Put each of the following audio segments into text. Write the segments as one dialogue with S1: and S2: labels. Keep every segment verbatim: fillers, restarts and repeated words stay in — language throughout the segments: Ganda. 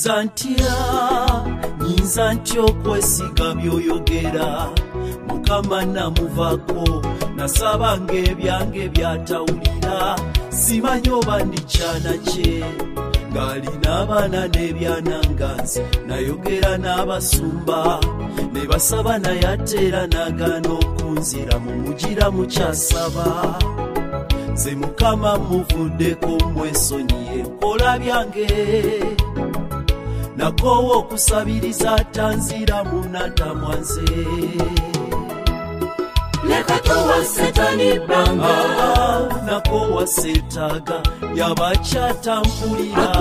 S1: nyinza ntya nyinza ntya okwesiga by'oyogera Mukama namuvako nasaba ng'ebyange byatawulira simanyi oba ndikyana kye ng'alina abaana n'ebyana nga nze nayogera n'abasumba ne basaba naye ate era n'agaana okunzira mumugira mukyasaba nze Mukama muvuddeko mwesonyiye nkola byange nakoowa okusabiriza tanzira munatamwanze
S2: leka towa setani banga
S1: nakoowa seetaaga yabakyatampulira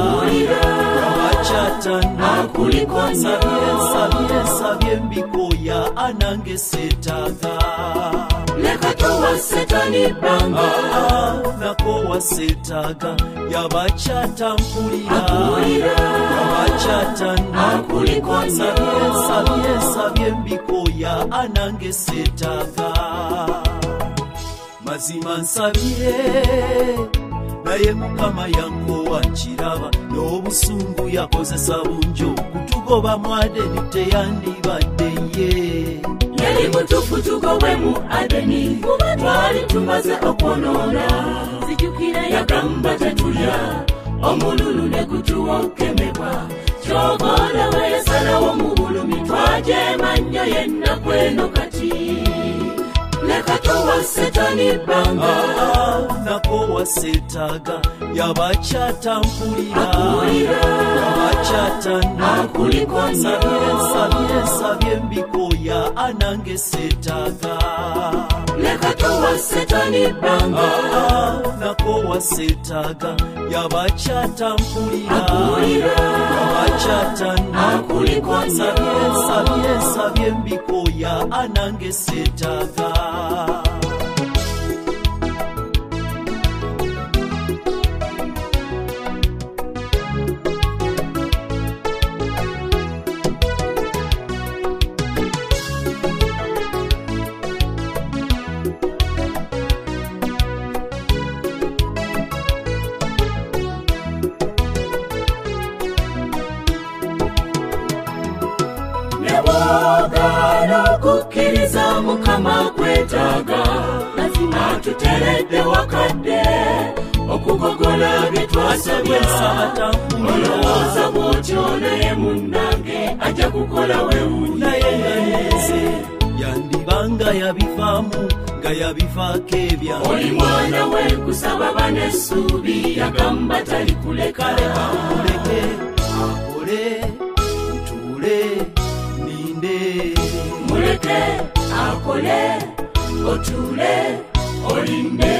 S2: yabakyatanakulikonya
S1: sabye sabye mbikoya anange seetaaga
S2: leka towa setani banga
S1: nakoowa seetaaga yabakyatampulira
S2: yabakyatanakulikonya
S1: sabye sabye mbikoya anange seetaaga mazima nsabye naye Mukama yankoowa nkiraba n'obusungu yakozesa bungi okutugoba mu Adeni teyandibadde ye
S2: yali mutuufu tugobe mu Adeni kuba twali tumaze okwonoona zijjukira yagamba tetulya omululu ne gutuwokemebwa kyogoola we yasalawo mu bulumi twajeema nnyo yenna kweno kati leka towa setani banga
S1: nakoowa seetaaga yabakyatampulira
S2: yabakyatanakulikonya
S1: sabye sabye mbikoya anange seetaaga
S2: leka towa setani banga
S1: nakoowa seetaaga yabakyatampulira
S2: yabakyatanakulikonya
S1: sabye sabye mbikoya anange seetaaga
S2: Kukkiriza Mukama kwetaaga lazima tuteredde wakadde okugogola bye twasabye olowooza bw'otyo naye munnange ajja kukola weewuunye
S1: yandibanga yabivaamu nga yabivaako ebyange
S2: oli mwana we kusaba banessuubi yagamba talikuleka
S1: akuleke akole ntuule
S2: muleke akole otuule olinde